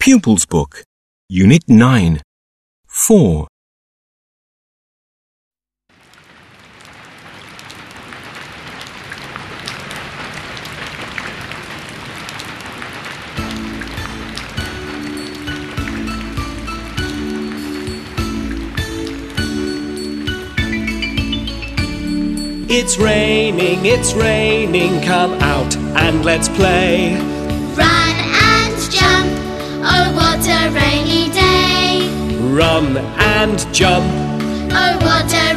Pupils Book, Unit 9, 4. It's raining, come out and let's play. Run and jump, oh what a rainy day. Run and jump, oh what a